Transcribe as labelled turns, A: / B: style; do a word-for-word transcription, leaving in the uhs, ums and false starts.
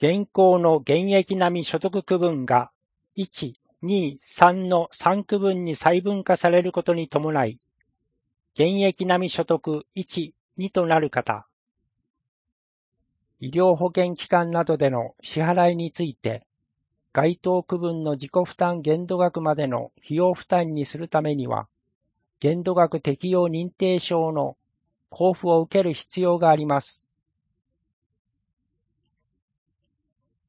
A: 現行の現役並み所得区分がいち、に、さんのさん区分に細分化されることに伴い、現役並み所得いち、にとなる方、医療保険機関などでの支払いについて、該当区分の自己負担限度額までの費用負担にするためには、限度額適用認定証の交付を受ける必要があります。